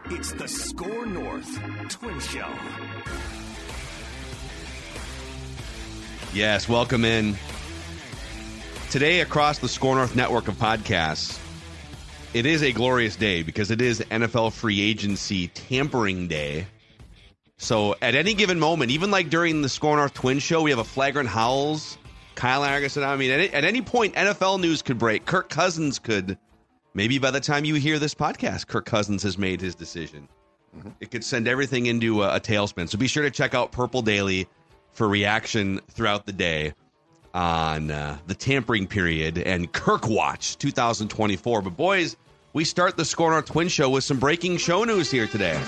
It's the Score North Twin Show. Yes, welcome in. Today, across the Score North network of podcasts, it is a glorious day because it is NFL free agency tampering day. So at any given moment, even like during the Score North Twin Show, we have a flagrant howls. Kyle Anderson, I mean, at any point, NFL news could break. Kirk Cousins could, maybe by the time you hear this podcast, Kirk Cousins has made his decision. Mm-hmm. It could send everything into a tailspin. So be sure to check out Purple Daily for reaction throughout the day on the tampering period and Kirk Watch 2024. But boys, we start the Score North Twin Show with some breaking show news here today.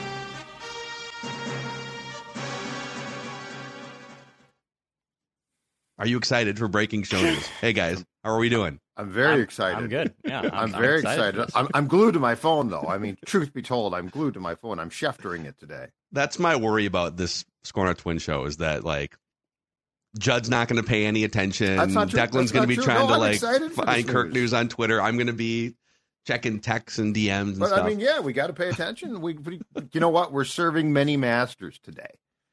Are you excited for breaking show news? Hey guys, how are we doing? I'm very excited. I'm good. Yeah, I'm very excited. I'm glued to my phone, though. I mean, truth be told, I'm glued to my phone. I'm Scheftering it today. That's my worry about this Score North Twin Show is that, like, Judd's not going to pay any attention. That's not true. Declan's going to be trying to find Kirk news. news on Twitter. I'm going to be checking texts and DMs and but, stuff. I mean, yeah, we got to pay attention. You know what? We're serving many masters today.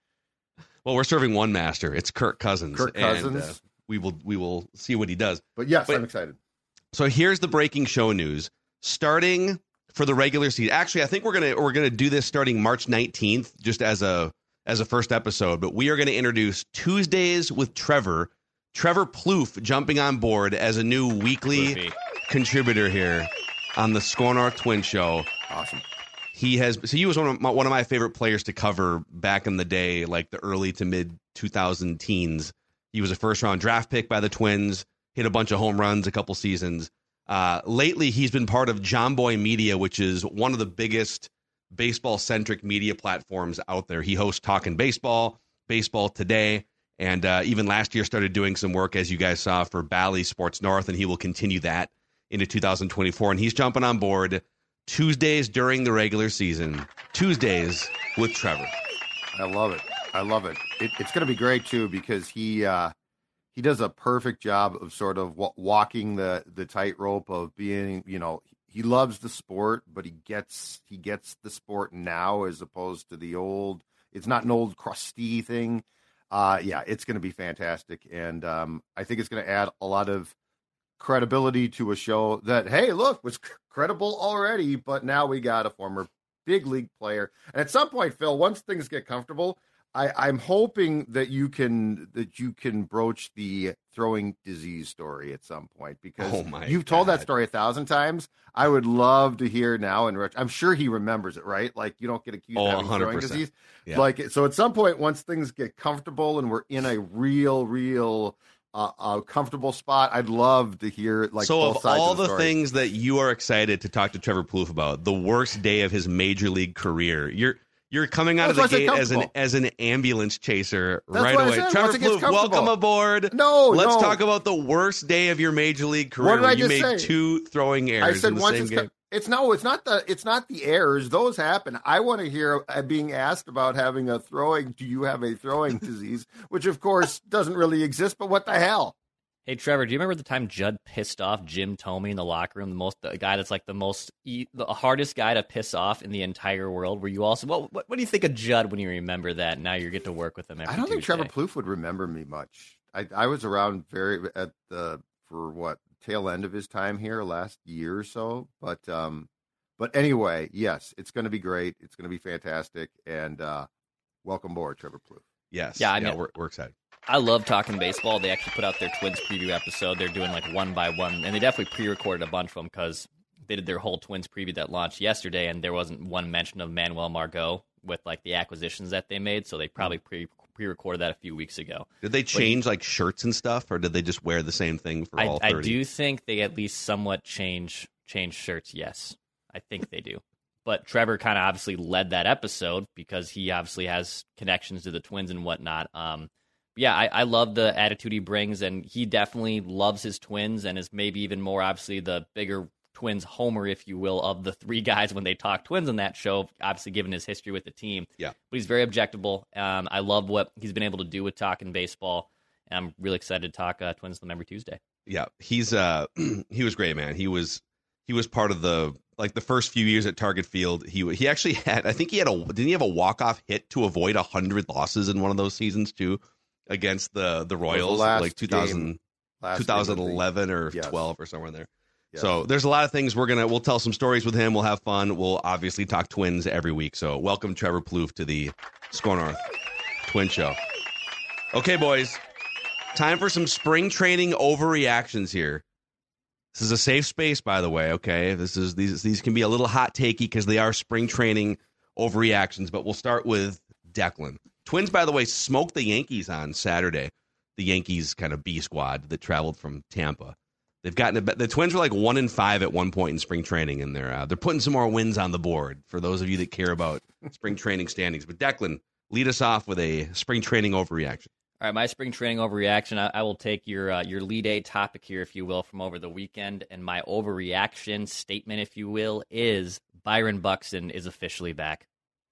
Well, we're serving one master. It's Kirk Cousins. Kirk Cousins. And, we will see what he does. But yes, I'm excited. So here's the breaking show news. Starting for the regular season. Actually, I think we're gonna do this starting March 19th, just as a first episode. But we are going to introduce Tuesdays with Trevor. Trevor Plouffe jumping on board as a new weekly contributor here on the Score North Twin Show. Awesome. He was one of my favorite players to cover back in the day, like the early to mid 2000 teens. He was a first-round draft pick by the Twins, hit a bunch of home runs a couple seasons. Lately, he's been part of John Boy Media, which is one of the biggest baseball-centric media platforms out there. He hosts Talkin' Baseball, Baseball Today, and even last year started doing some work, as you guys saw, for Bally Sports North, and he will continue that into 2024. And he's jumping on board Tuesdays during the regular season. Tuesdays with Trevor. I love it. It's going to be great too because he does a perfect job of sort of walking the tightrope of being, you know, he loves the sport, but he gets the sport now as opposed to the old. It's not an old crusty thing. Yeah, it's going to be fantastic, and I think it's going to add a lot of credibility to a show that, hey, look, was credible already, but now we got a former big league player, and at some point, Phil, once things get comfortable. I'm hoping that you can broach the throwing disease story at some point because you've told that story 1,000 times. I would love to hear now, and I'm sure he remembers it, right? Like you don't get accused of having 100%. Throwing disease. Yeah. Like so, at some point, once things get comfortable and we're in a real comfortable spot, I'd love to hear like. So both of sides all of the story. things that you are excited to talk to Trevor Plouffe about, the worst day of his major league career, You're coming out of the gate as an ambulance chaser right away. Trevor Plouffe, welcome aboard. Let's talk about the worst day of your major league career. What did you I just made say? 2 throwing errors. I said in the once same game. It's not the errors. Those happen. I want to hear being asked about having do you have a throwing disease, which of course doesn't really exist, but what the hell? Hey, Trevor, do you remember the time Judd pissed off Jim Thome in the locker room? The guy that's like the hardest guy to piss off in the entire world. Were you also? What do you think of Judd when you remember that? Now you get to work with him. I don't think Trevor Plouffe would remember me much. I was around tail end of his time here last year or so. But anyway, yes, it's going to be great. It's going to be fantastic. And welcome aboard, Trevor Plouffe. Yes. Yeah, I mean, we're excited. I love Talking Baseball. They actually put out their Twins preview episode. They're doing like one by one, and they definitely pre-recorded a bunch of them because they did their whole Twins preview that launched yesterday, and there wasn't one mention of Manuel Margot with like the acquisitions that they made, so they probably pre-recorded that a few weeks ago. Did they change like shirts and stuff, or did they just wear the same thing for all 30? I do think they at least somewhat change shirts, yes. I think they do. But Trevor kind of obviously led that episode because he obviously has connections to the Twins and whatnot. Yeah, I love the attitude he brings, and he definitely loves his Twins and is maybe even more, obviously, the bigger Twins homer, if you will, of the 3 guys when they talk Twins on that show, obviously given his history with the team. Yeah. But he's very objectable. I love what he's been able to do with Talking Baseball, and I'm really excited to talk Twins with him every Tuesday. Yeah, he was great, man. He was part of the like the first few years at Target Field, he actually had, I think didn't he have a walk-off hit to avoid 100 losses in one of those seasons too, against the Royals, like 2011 or 12 or somewhere in there. Yes. So there's a lot of things we'll tell some stories with him. We'll have fun. We'll obviously talk Twins every week. So welcome Trevor Plouffe to the Score North Twin Show. Okay, boys, time for some spring training overreactions here. This is a safe space, by the way. Okay, these can be a little hot takey because they are spring training overreactions. But we'll start with Declan. Twins, by the way, smoked the Yankees on Saturday. The Yankees kind of B squad that traveled from Tampa. They've gotten the Twins were like 1-5 at one point in spring training, and they're putting some more wins on the board for those of you that care about spring training standings. But Declan, lead us off with a spring training overreaction. All right, my spring training overreaction. I will take your lead A topic here, if you will, from over the weekend, and my overreaction statement, if you will, is Byron Buxton is officially back.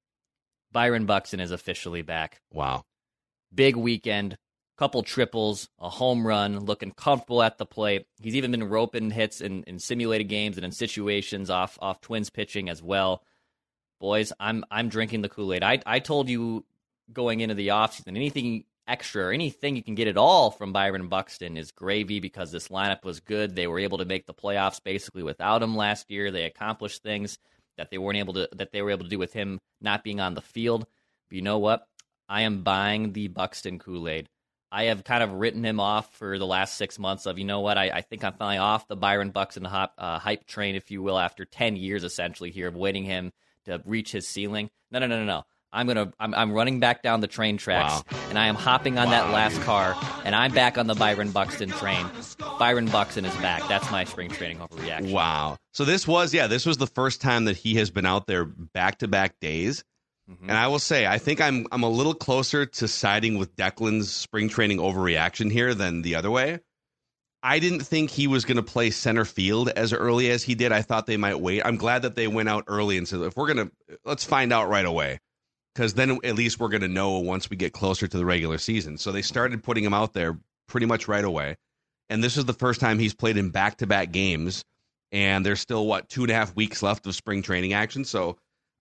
Byron Buxton is officially back. Wow, big weekend. Couple triples, a home run, looking comfortable at the plate. He's even been roping hits in simulated games and in situations off Twins pitching as well. Boys, I'm drinking the Kool-Aid. I told you going into the offseason, anything extra or anything you can get at all from Byron Buxton is gravy because this lineup was good. They were able to make the playoffs basically without him last year. They accomplished things that they were able to do with him not being on the field. But you know what? I am buying the Buxton Kool-Aid. I have kind of written him off for the last 6 months of, you know what, I think I'm finally off the Byron Buxton hype train, if you will, after 10 years essentially here of waiting him to reach his ceiling. No. I'm running back down the train tracks, and I am hopping on that last car, and I'm back on the Byron Buxton train. Byron Buxton is back. That's my spring training overreaction. Wow. So this was the first time that he has been out there back-to-back days. And I will say, I think I'm a little closer to siding with Declan's spring training overreaction here than the other way. I didn't think he was going to play center field as early as he did. I thought they might wait. I'm glad that they went out early and said, let's find out right away. Because then at least we're going to know once we get closer to the regular season. So they started putting him out there pretty much right away. And this is the first time he's played in back-to-back games. And there's still, 2.5 weeks left of spring training action. So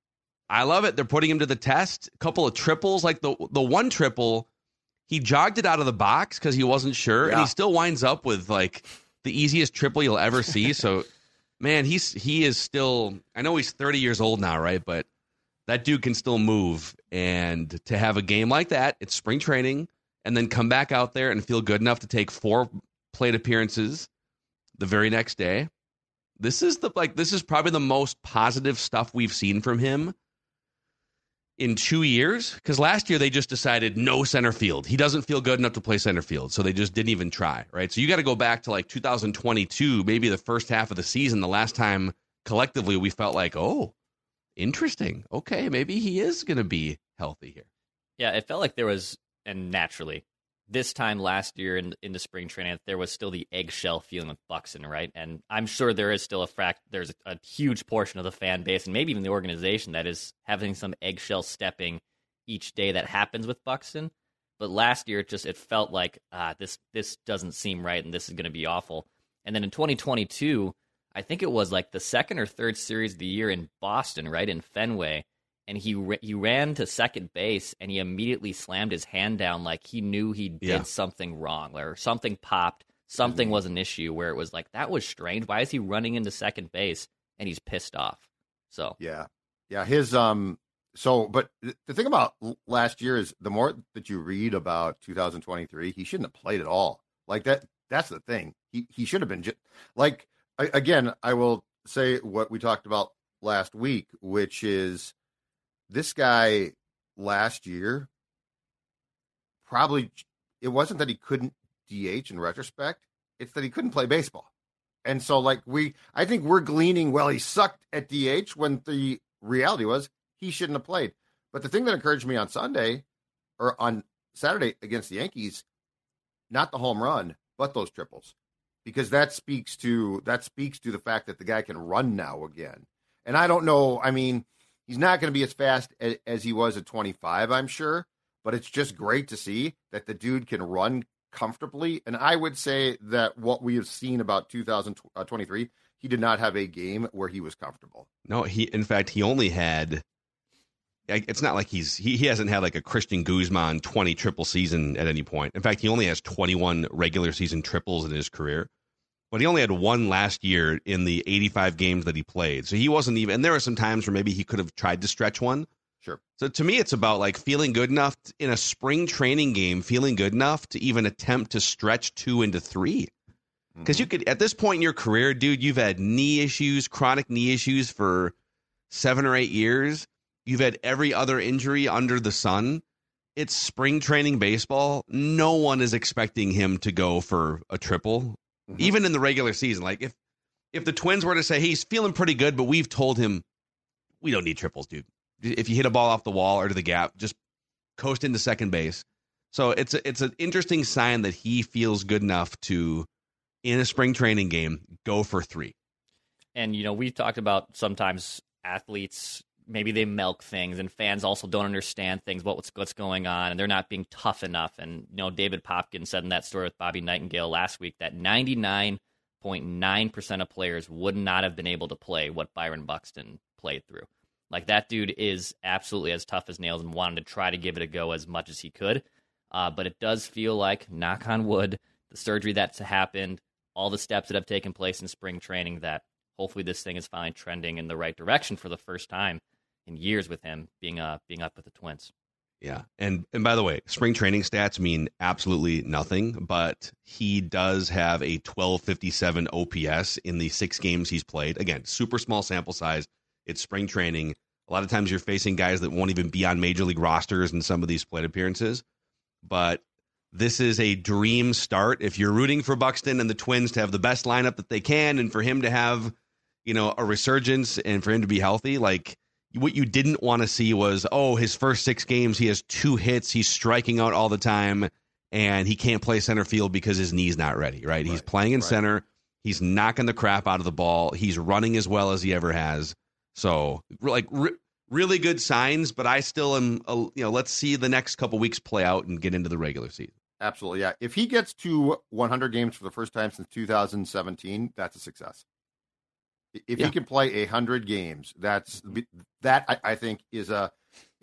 I love it. They're putting him to the test. A couple of triples, like the one triple, he jogged it out of the box because he wasn't sure, and he still winds up with like the easiest triple you'll ever see. So, man, he is still. I know he's 30 years old now, right? But that dude can still move, and to have a game like that, it's spring training, and then come back out there and feel good enough to take 4 plate appearances the very next day. This is probably the most positive stuff we've seen from him in 2 years, because last year they just decided no center field. He doesn't feel good enough to play center field, so they just didn't even try, right? So you got to go back to like 2022, maybe the first half of the season, the last time collectively we felt like, oh, interesting. Okay, maybe he is going to be healthy here. Yeah, it felt like there was, and naturally, this time last year in the spring training, there was still the eggshell feeling with Buxton, right? And I'm sure there is still there's a huge portion of the fan base and maybe even the organization that is having some eggshell stepping each day that happens with Buxton. But last year, it felt like this doesn't seem right and this is going to be awful. And then in 2022, I think it was like the second or third series of the year in Boston, right, in Fenway. And he ran to second base, and he immediately slammed his hand down like he knew he did something wrong, or something popped, something was an issue, where it was like, that was strange. Why is he running into second base? And he's pissed off. So yeah, his but the thing about last year is the more that you read about 2023, he shouldn't have played at all. Like that. That's the thing. He should have been like, again, I will say what we talked about last week, which is, this guy last year, probably, it wasn't that he couldn't DH in retrospect, it's that he couldn't play baseball. And so, like, I think we're gleaning, well, he sucked at DH, when the reality was he shouldn't have played. But the thing that encouraged me on Saturday against the Yankees, not the home run, but those triples. Because that speaks to the fact that the guy can run now again. And I don't know, I mean, he's not going to be as fast as he was at 25, I'm sure, but it's just great to see that the dude can run comfortably. And I would say that what we have seen about 2023, he did not have a game where he was comfortable. No, in fact, he only had. It's not like he hasn't had like a Christian Guzman 20 triple season at any point. In fact, he only has 21 regular season triples in his career. But he only had one last year in the 85 games that he played. So he wasn't even, and there were some times where maybe he could have tried to stretch one. Sure. So to me, it's about like feeling good enough in a spring training game, feeling good enough to even attempt to stretch 2 into 3. Because you could, at this point in your career, dude, you've had knee issues, chronic knee issues for 7 or 8 years. You've had every other injury under the sun. It's spring training baseball. No one is expecting him to go for a triple, even in the regular season. Like if the Twins were to say, hey, he's feeling pretty good, but we've told him we don't need triples, dude. If you hit a ball off the wall or to the gap, just coast into second base. So it's an interesting sign that he feels good enough to, in a spring training game, go for 3. And, we've talked about sometimes athletes, maybe they milk things, and fans also don't understand things about what's going on, and they're not being tough enough. And, David Popkin said in that story with Bobby Nightingale last week that 99.9% of players would not have been able to play what Byron Buxton played through. Like, that dude is absolutely as tough as nails and wanted to try to give it a go as much as he could. But it does feel like, knock on wood, the surgery that's happened, all the steps that have taken place in spring training, that hopefully this thing is finally trending in the right direction for the first time in years with him being up with the Twins. Yeah. And by the way, spring training stats mean absolutely nothing, but he does have a 1257 OPS in the 6 games he's played. Again, super small sample size. It's spring training. A lot of times you're facing guys that won't even be on major league rosters in some of these plate appearances. But this is a dream start. If you're rooting for Buxton and the Twins to have the best lineup that they can, and for him to have, a resurgence and for him to be healthy, like what you didn't want to see was, his first 6 games, he has 2 hits. He's striking out all the time and he can't play center field because his knee's not ready, right? He's playing in center. He's knocking the crap out of the ball. He's running as well as he ever has. So, really good signs, but I still am, let's see the next couple weeks play out and get into the regular season. Absolutely, yeah. If he gets to 100 games for the first time since 2017, that's a success. If he can play 100 games, that I think is an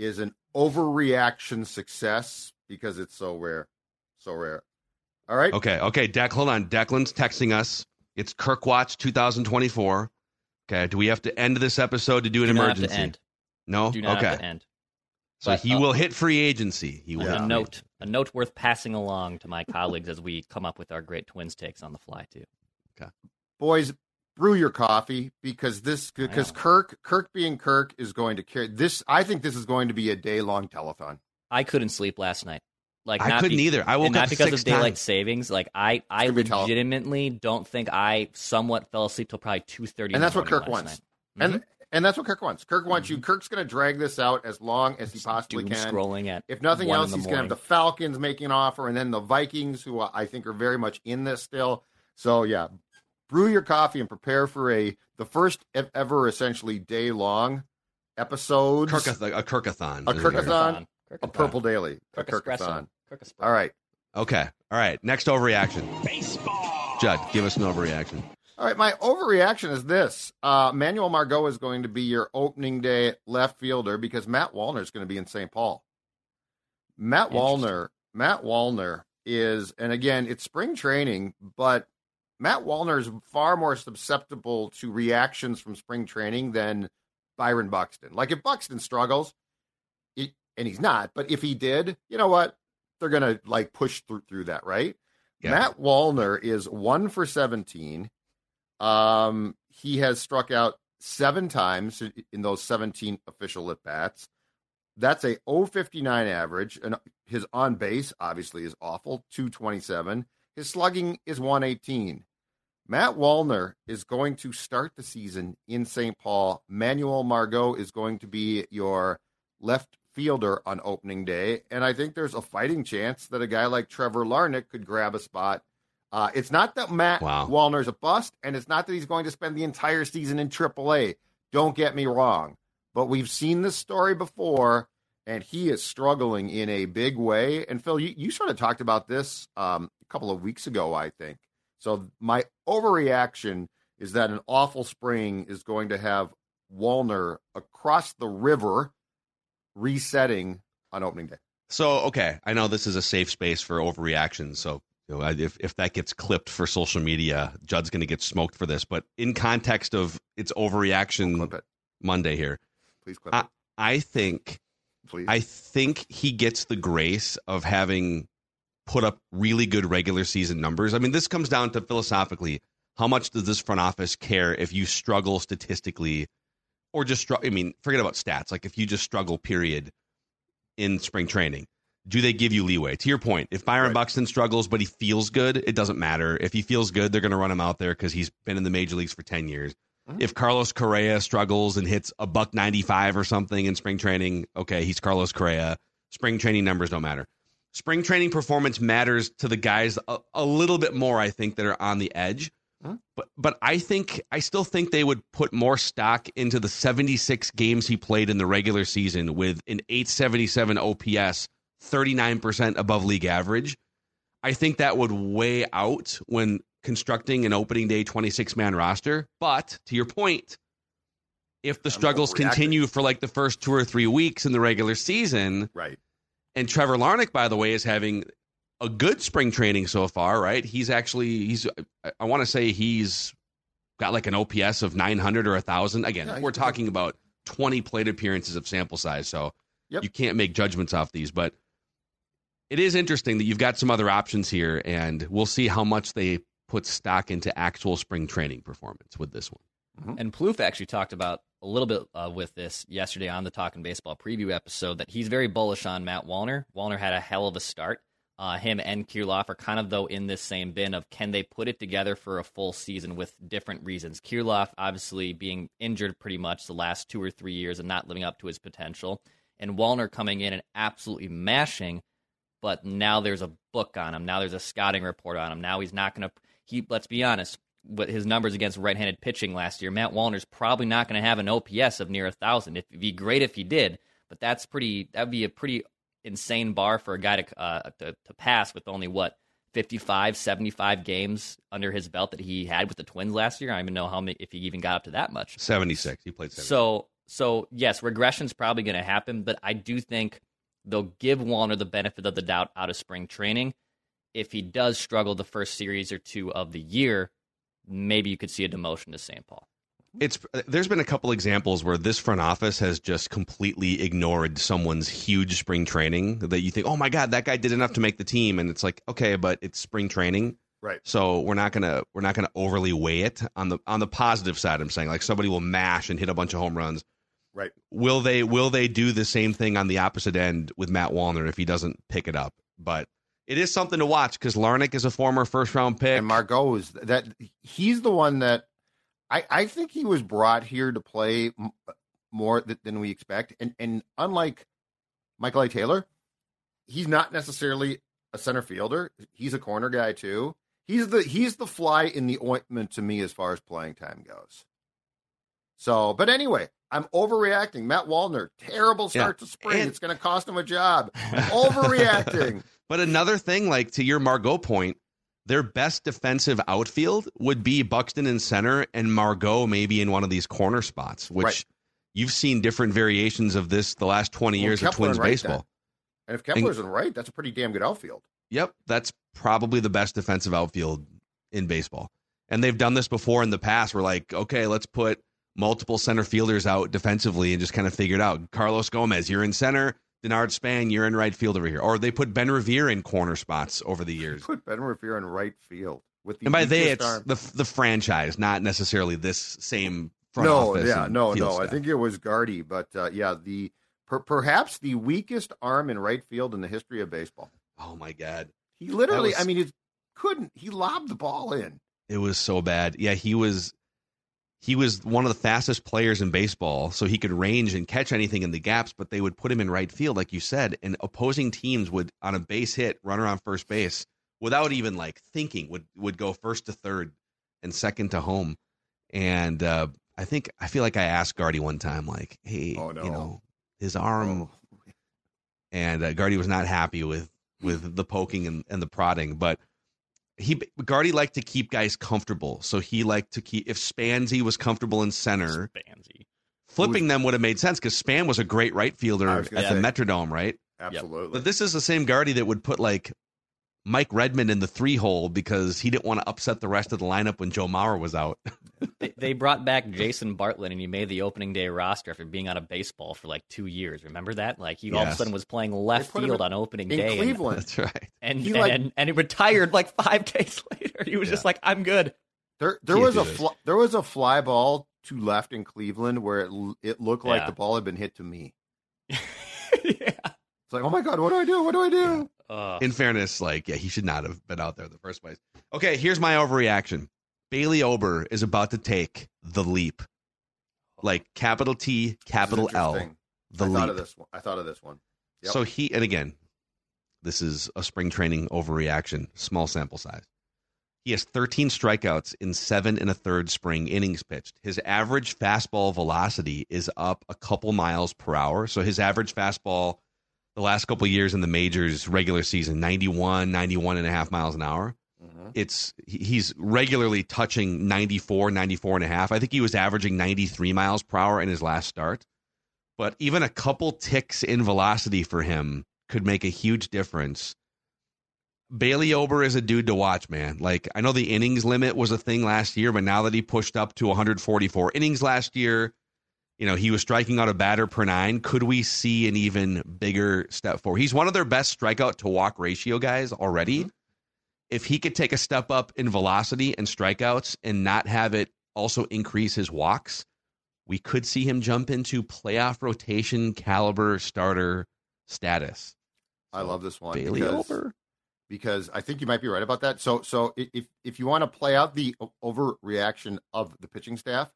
overreaction success because it's so rare. So rare. All right. Okay. Hold on. Declan's texting us. It's Kirk Watch 2024. Okay. Do we have to end this episode to do an emergency? Not have to end. No? Do not have to end. So he will hit free agency. He will. A note worth passing along to my colleagues as we come up with our great Twins takes on the fly too. Okay. Boys, brew your coffee because Kirk being Kirk is going to carry this. I think this is going to be a day-long telethon. I couldn't sleep last night. I couldn't either. I woke up not because 6 of daylight times. savings. Like I legitimately don't think I somewhat fell asleep till probably 2:30. And that's what Kirk wants. Mm-hmm. And that's what Kirk wants. Kirk wants you. Kirk's going to drag this out as long as he possibly can. Scrolling at if nothing 1 else, he's going to have the Falcons making an offer, and then the Vikings, who I think are very much in this still. So yeah, brew your coffee and prepare for the first ever essentially day long episodes. A Kirkathon. A Kirkathon. A Purple Daily. A Kirkathon. All right. Okay. All right. Next overreaction. Baseball. Judd, give us an overreaction. All right, my overreaction is this. Manuel Margot is going to be your opening day left fielder because Matt Wallner is going to be in St. Paul. Matt Wallner is, and again, it's spring training, but Matt Wallner is far more susceptible to reactions from spring training than Byron Buxton. Like if Buxton struggles, and he's not, but if he did, you know what? They're going to push through that, right? Yeah. Matt Wallner is 1 for 17. He has struck out 7 times in those 17 official at-bats. That's a 0.59 average, and his on-base obviously is awful, 227. His slugging is 118. Matt Wallner is going to start the season in St. Paul. Manuel Margot is going to be your left fielder on opening day, and I think there's a fighting chance that a guy like Trevor Larnach could grab a spot. It's not that Matt Wallner's a bust, and it's not that he's going to spend the entire season in AAA. Don't get me wrong. But we've seen this story before, and he is struggling in a big way. And, Phil, you sort of talked about this a couple of weeks ago, I think. So my overreaction is that an awful spring is going to have Wallner across the river resetting on opening day. So, okay, I know this is a safe space for overreaction. So, if that gets clipped for social media, Judd's going to get smoked for this. But in context of its overreaction Monday here, please clip it. I think he gets the grace of having put up really good regular season numbers. I mean, this comes down to philosophically, how much does this front office care if you struggle statistically or just forget about stats. Like if you just struggle, period, in spring training, do they give you leeway? To your point, if Byron Buxton struggles but he feels good, it doesn't matter. If he feels good, they're going to run him out there because he's been in the major leagues for 10 years. Mm-hmm. If Carlos Correa struggles and hits a $195 or something in spring training, okay, he's Carlos Correa. Spring training numbers don't matter. Spring training performance matters to the guys a little bit more, I think, that are on the edge. Huh? But I still think they would put more stock into the 76 games he played in the regular season with an 877 OPS, 39% above league average. I think that would weigh out when constructing an opening day 26-man roster. But to your point, if the struggles continue for like the first 2 or 3 weeks in the regular season, right? And Trevor Larnach, by the way, is having a good spring training so far, right? I want to say he's got like an OPS of 900 or 1,000. Again, we're talking about 20 plate appearances of sample size, so you can't make judgments off these. But it is interesting that you've got some other options here, and we'll see how much they put stock into actual spring training performance with this one. Mm-hmm. And Plouffe actually talked about a little bit with this yesterday on the Talkin' Baseball preview episode that he's very bullish on Matt Wallner. Wallner had a hell of a start. Him and Kirilloff are kind of, though, in this same bin of can they put it together for a full season with different reasons. Kirilloff obviously being injured pretty much the last 2 or 3 years and not living up to his potential. And Wallner coming in and absolutely mashing, but now there's a book on him. Now there's a scouting report on him. Now he's not going to – let's be honest, with his numbers against right-handed pitching last year, Matt Wallner's probably not going to have an OPS of near 1,000. It'd be great if he did, but that would be a pretty insane bar for a guy to pass with only, 55, 75 games under his belt that he had with the Twins last year. I don't even know if he even got up to that much. 76. He played 76. So yes, regression's probably going to happen, but I do think they'll give Wallner the benefit of the doubt out of spring training. If he does struggle the first series or two of the year, maybe you could see a demotion to St. Paul. There's been a couple examples where this front office has just completely ignored someone's huge spring training that you think, oh my God, that guy did enough to make the team, and it's like, okay, but it's spring training, right? So we're not gonna overly weigh it on the positive side. I'm saying like somebody will mash and hit a bunch of home runs, right? Will they do the same thing on the opposite end with Matt Wallner if he doesn't pick it up? But it is something to watch because Larnach is a former first-round pick. And Margot he's the one that I think he was brought here to play more than we expect. And unlike Michael A. Taylor, he's not necessarily a center fielder. He's a corner guy too. He's the fly in the ointment to me as far as playing time goes. So, but anyway, I'm overreacting. Matt Wallner, terrible start to spring. It's going to cost him a job. Overreacting. But another thing, like to your Margot point, their best defensive outfield would be Buxton in center and Margot maybe in one of these corner spots, which you've seen different variations of this the last 20 years of Twins baseball. And if Kepler's in right, that's a pretty damn good outfield. Yep, that's probably the best defensive outfield in baseball. And they've done this before in the past. We're like, okay, let's put multiple center fielders out defensively and just kind of figure it out. Carlos Gomez, you're in center. Denard Span, you're in right field over here. Or they put Ben Revere in corner spots over the years. Put Ben Revere in right field. And by they, it's the franchise, not necessarily this same front office. No. I think it was Gardy. But, perhaps the weakest arm in right field in the history of baseball. Oh, my God. He literally, he lobbed the ball in. It was so bad. Yeah, he was one of the fastest players in baseball, so he could range and catch anything in the gaps, but they would put him in right field, like you said, and opposing teams would, on a base hit, runner on first base, without even like thinking, would go first to third and second to home. And I feel like I asked Gardy one time, like, hey, his arm, and Gardy was not happy with the poking and the prodding, but Gardy liked to keep guys comfortable, so he liked to keep. If Spansy was comfortable in center, flipping them would have made sense because Span was a great right fielder at the Metrodome, right? Absolutely. But this is the same Gardy that would put like Mike Redmond in the 3-hole because he didn't want to upset the rest of the lineup when Joe Mauer was out. They brought back Jason Bartlett, and he made the opening day roster after being out of baseball for like 2 years. Remember that? Like he all of a sudden was playing left field on opening day in Cleveland. That's right. And he retired like 5 days later. He was just like, I'm good. There was a fly ball to left in Cleveland where it looked like the ball had been hit to me. It's like, oh my God, what do I do? What do I do? In fairness, he should not have been out there in the first place. Okay, here's my overreaction. Bailey Ober is about to take the leap. Like capital T, capital L. The leap. I thought of this one. Yep. So and again, this is a spring training overreaction, small sample size. He has 13 strikeouts in 7 1/3 spring innings pitched. His average fastball velocity is up a couple miles per hour. So his average fastball the last couple of years in the majors regular season, 91 and a half miles an hour. Mm-hmm. He's regularly touching 94 and a half. I think he was averaging 93 miles per hour in his last start. But even a couple ticks in velocity for him could make a huge difference. Bailey Ober is a dude to watch, man. Like, I know the innings limit was a thing last year, but now that he pushed up to 144 innings last year, he was striking out a batter per 9. Could we see an even bigger step forward? He's one of their best strikeout to walk ratio guys already. Mm-hmm. If he could take a step up in velocity and strikeouts and not have it also increase his walks, we could see him jump into playoff rotation caliber starter status. I love this one. Bailey Ober. Because I think you might be right about that. So if you want to play out the overreaction of the pitching staff,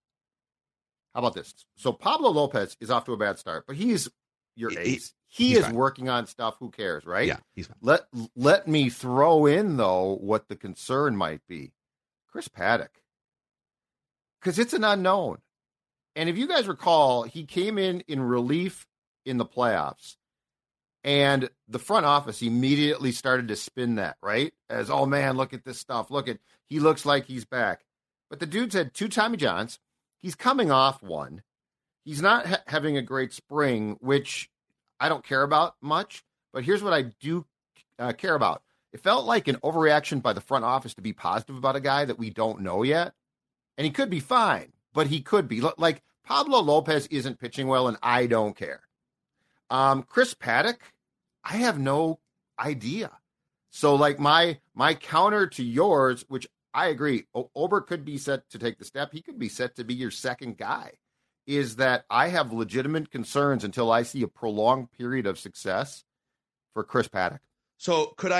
how about this? So Pablo Lopez is off to a bad start, but he's your ace. He is fine. Working on stuff. Who cares, right? Yeah, he's fine. Let me throw in, though, what the concern might be. Chris Paddack. Because it's an unknown. And if you guys recall, he came in relief in the playoffs. And the front office immediately started to spin that, right? As, oh, man, look at this stuff. He looks like he's back. But the dude's had 2 Tommy Johns. He's coming off 1. He's not having a great spring, which I don't care about much. But here's what I do care about. It felt like an overreaction by the front office to be positive about a guy that we don't know yet. And he could be fine, but he could be. Like, Pablo Lopez isn't pitching well, and I don't care. Chris Paddack, I have no idea. So, like, my counter to yours, which I agree, Ober could be set to take the step. He could be set to be your second guy, is that I have legitimate concerns until I see a prolonged period of success for Chris Paddack. So could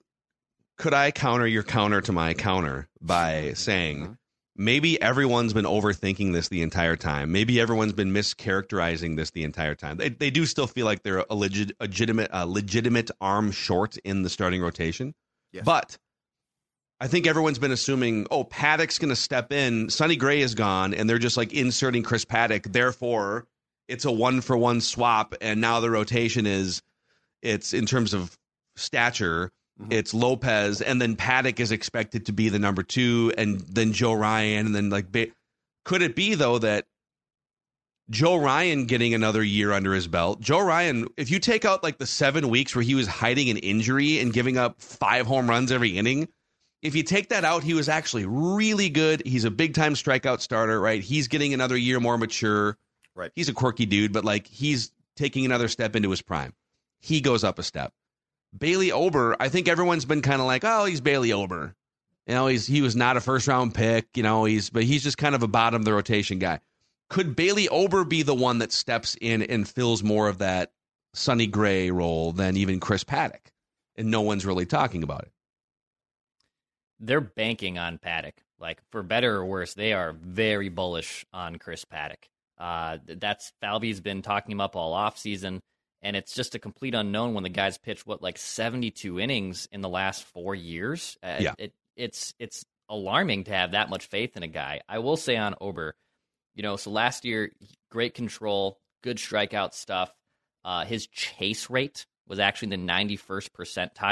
I counter your counter to my counter by saying maybe everyone's been overthinking this the entire time. Maybe everyone's been mischaracterizing this the entire time. They do still feel like they're a legitimate arm short in the starting rotation. Yes. But I think everyone's been assuming, Paddack's going to step in. Sonny Gray is gone, and they're just like inserting Chris Paddack. Therefore, it's a 1-for-1 swap, and now the rotation it's in terms of stature, it's Lopez, and then Paddack is expected to be the number 2, and then Joe Ryan, and then could it be though that Joe Ryan getting another year under his belt? Joe Ryan, if you take out like the 7 weeks where he was hiding an injury and giving up 5 home runs every inning. If you take that out, he was actually really good. He's a big-time strikeout starter, right? He's getting another year more mature. Right. He's a quirky dude, but like he's taking another step into his prime. He goes up a step. Bailey Ober, I think everyone's been kind of like, he's Bailey Ober. He was not a first-round pick, but he's just kind of a bottom of the rotation guy. Could Bailey Ober be the one that steps in and fills more of that Sonny Gray role than even Chris Paddack? And no one's really talking about it. They're banking on Paddack. Like, for better or worse, they are very bullish on Chris Paddack. Falvey's been talking him up all offseason, and it's just a complete unknown when the guy's pitched, 72 innings in the last 4 years? It's alarming to have that much faith in a guy. I will say on Ober, so last year, great control, good strikeout stuff. His chase rate was actually the 91st percentile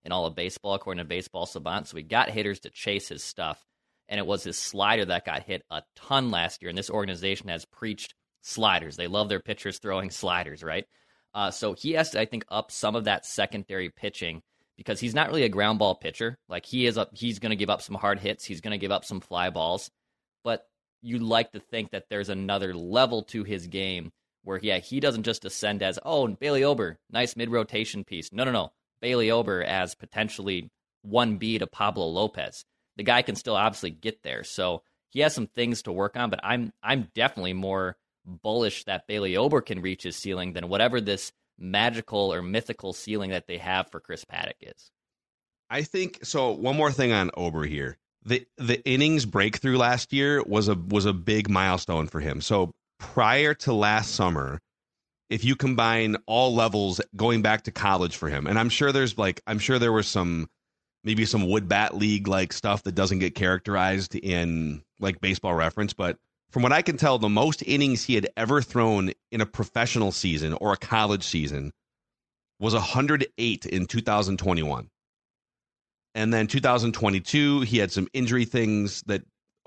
in all of baseball, according to Baseball Savant. So he got hitters to chase his stuff, and it was his slider that got hit a ton last year. And this organization has preached sliders. They love their pitchers throwing sliders, right? So he has to, I think, up some of that secondary pitching because he's not really a ground ball pitcher. Like he's going to give up some hard hits. He's going to give up some fly balls. But you like to think that there's another level to his game where, he doesn't just ascend as, Bailey Ober, nice mid-rotation piece. No. Bailey Ober as potentially 1B to Pablo Lopez. The guy can still obviously get there. So he has some things to work on, but I'm definitely more bullish that Bailey Ober can reach his ceiling than whatever this magical or mythical ceiling that they have for Chris Paddack is. I think so. One more thing on Ober here. The innings breakthrough last year was a big milestone for him. So prior to last summer, if you combine all levels going back to college for him, and I'm sure there was some wood bat league like stuff that doesn't get characterized in like Baseball Reference, but from what I can tell, the most innings he had ever thrown in a professional season or a college season was 108 in 2021. And then 2022, he had some injury things that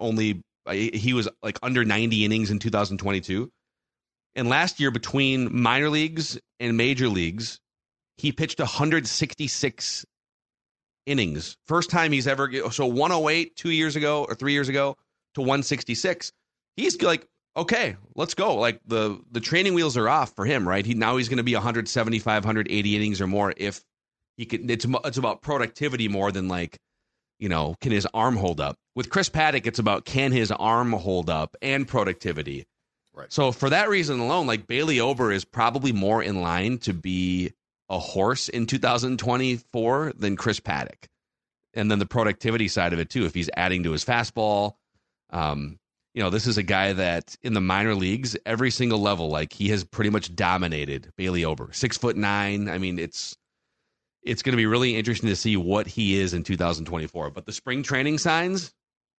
he was like under 90 innings in 2022. And last year, between minor leagues and major leagues, he pitched 166 innings. First time he's ever, so 108 2 years ago or 3 years ago to 166. He's like, okay, let's go. Like the training wheels are off for him, right? He's going to be 175, 180 innings or more if he could. It's about productivity more than like, can his arm hold up? With Chris Paddack, it's about can his arm hold up and productivity. Right. So for that reason alone, like Bailey Ober is probably more in line to be a horse in 2024 than Chris Paddack. And then the productivity side of it too, if he's adding to his fastball, this is a guy that in the minor leagues, every single level, like he has pretty much dominated Bailey Ober. 6'9". I mean, it's going to be really interesting to see what he is in 2024. But the spring training signs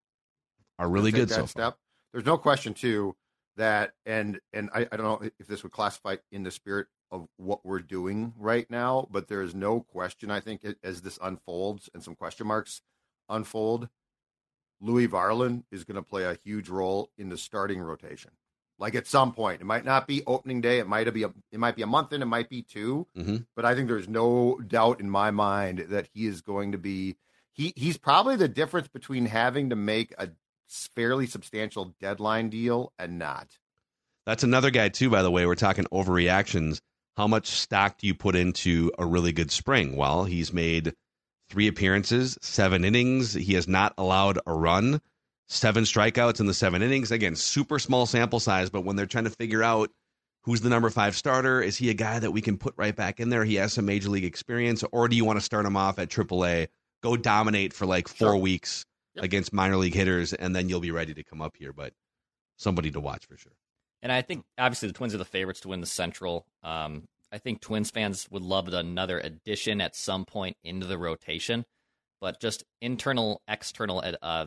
are really good so far. There's no question too that, and I don't know if this would classify in the spirit of what we're doing right now, but there is no question. I think as this unfolds and some question marks unfold, Louis Varland is going to play a huge role in the starting rotation. Like at some point, it might not be opening day. It might be a month in. It might be two. Mm-hmm. But I think there's no doubt in my mind that he is going to be. He's probably the difference between having to make a fairly substantial deadline deal and not. That's another guy too. By the way, we're talking overreactions. How much stock do you put into a really good spring? Well, he's made 3 appearances, 7 innings. He has not allowed a run. 7 strikeouts in the 7 innings. Again, super small sample size, but when they're trying to figure out who's the number 5 starter, is he a guy that we can put right back in there? He has some major league experience, or do you want to start him off at AAA, go dominate for like 4 weeks against minor league hitters, and then you'll be ready to come up here? But somebody to watch for sure. And I think, obviously, the Twins are the favorites to win the Central. I think Twins fans would love another addition at some point into the rotation, but just internal, external,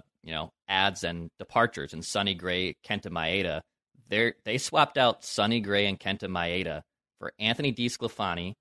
adds and departures. And Sonny Gray, Kenta Maeda, they swapped out Sonny Gray and Kenta Maeda for Anthony DeSclafani,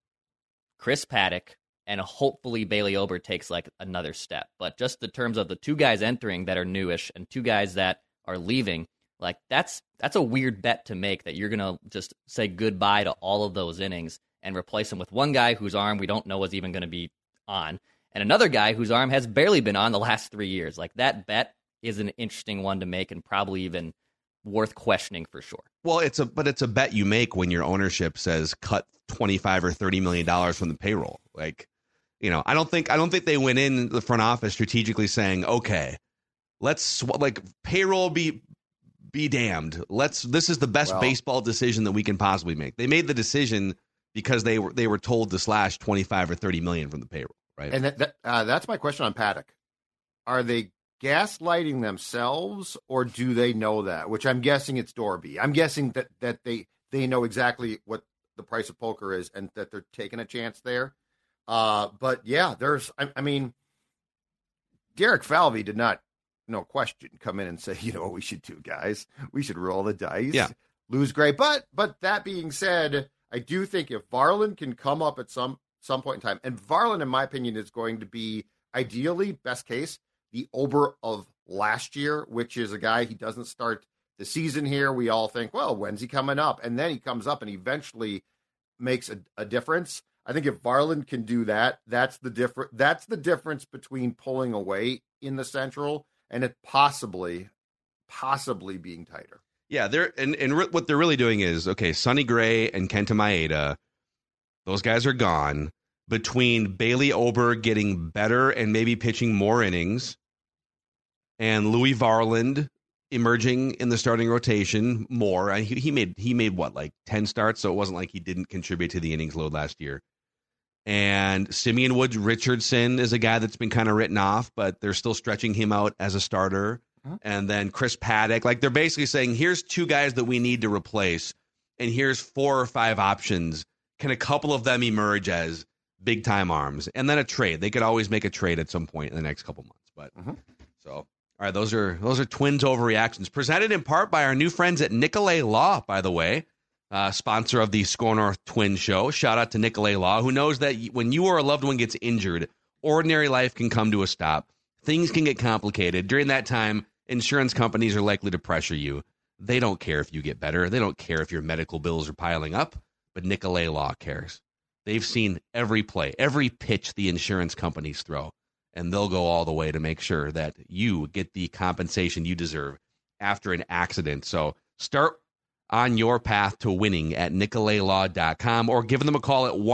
Chris Paddack, and hopefully Bailey Ober takes like another step. But just the terms of the 2 guys entering that are newish and 2 guys that are leaving, like that's a weird bet to make, that you're going to just say goodbye to all of those innings and replace them with one guy whose arm we don't know is even going to be on, and another guy whose arm has barely been on the last 3 years. Like that bet is an interesting one to make and probably even worth questioning for sure. Well, it's a bet you make when your ownership says cut $25 or $30 million from the payroll. Like, I don't think they went in the front office strategically saying, okay, let's like payroll be damned. This is the best baseball decision that we can possibly make. They made the decision because they were told to slash 25 or 30 million from the payroll, right? And that's my question on Paddack. Are they gaslighting themselves, or do they know that? Which I'm guessing it's Dorby. I'm guessing that they know exactly what the price of poker is and that they're taking a chance there. But yeah, I mean, Derek Falvey did not, no question, come in and say, what we should do, guys? We should roll the dice, lose Gray. But that being said, I do think if Varland can come up at some some point in time. And Varland, in my opinion, is going to be ideally, best case, the Ober of last year, which is a guy, he doesn't start the season here. We all think, well, when's he coming up? And then he comes up and eventually makes a difference. I think if Varland can do that, that's the difference between pulling away in the Central and it possibly being tighter. Yeah, what they're really doing is, okay, Sonny Gray and Kenta Maeda, those guys are gone. Between Bailey Ober getting better and maybe pitching more innings, and Louis Varland emerging in the starting rotation more. He made what, like 10 starts, so it wasn't like he didn't contribute to the innings load last year. And Simeon Woods Richardson is a guy that's been kind of written off, but they're still stretching him out as a starter. Mm-hmm. And then Chris Paddock, like they're basically saying, here's 2 guys that we need to replace, and here's 4 or 5 options. Can a couple of them emerge as big time arms? And then a trade. They could always make a trade at some point in the next couple months. But so, all right, those are Twins overreactions, presented in part by our new friends at Nicolay Law, by the way. Sponsor of the Score North Twin Show. Shout out to Nicolay Law, who knows that when you or a loved one gets injured, ordinary life can come to a stop. Things can get complicated. During that time, insurance companies are likely to pressure you. They don't care if you get better. They don't care if your medical bills are piling up, but Nicolay Law cares. They've seen every play, every pitch the insurance companies throw, and they'll go all the way to make sure that you get the compensation you deserve after an accident. So start on your path to winning at NicolayLaw.com or give them a call at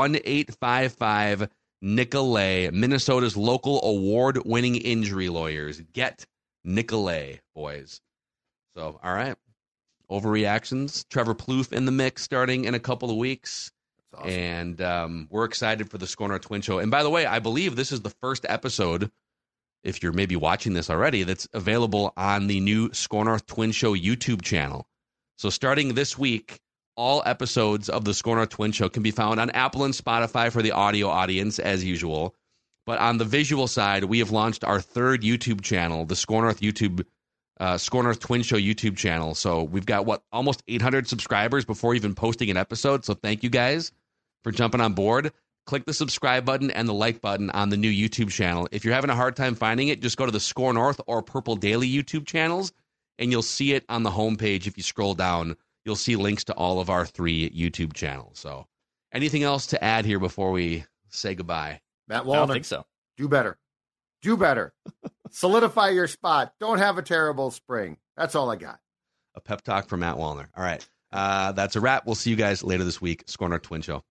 1-855-NICOLAY, Minnesota's local award-winning injury lawyers. Get Nicolay, boys. So, all right. Overreactions. Trevor Plouffe in the mix starting in a couple of weeks. That's awesome. And we're excited for the Score North Twin Show. And by the way, I believe this is the first episode, if you're maybe watching this already, that's available on the new Score North Twin Show YouTube channel. So starting this week, all episodes of the Score North Twin Show can be found on Apple and Spotify for the audio audience, as usual. But on the visual side, we have launched our 3rd YouTube channel, the Score North Twin Show YouTube channel. So we've got, almost 800 subscribers before even posting an episode. So thank you guys for jumping on board. Click the subscribe button and the like button on the new YouTube channel. If you're having a hard time finding it, just go to the Score North or Purple Daily YouTube channels, and you'll see it on the homepage. If you scroll down, you'll see links to all of our 3 YouTube channels. So anything else to add here before we say goodbye? Matt Wallner, I don't think so. Do better. Solidify your spot. Don't have a terrible spring. That's all I got. A pep talk from Matt Wallner. All right. That's a wrap. We'll see you guys later this week. Score North Twin Show.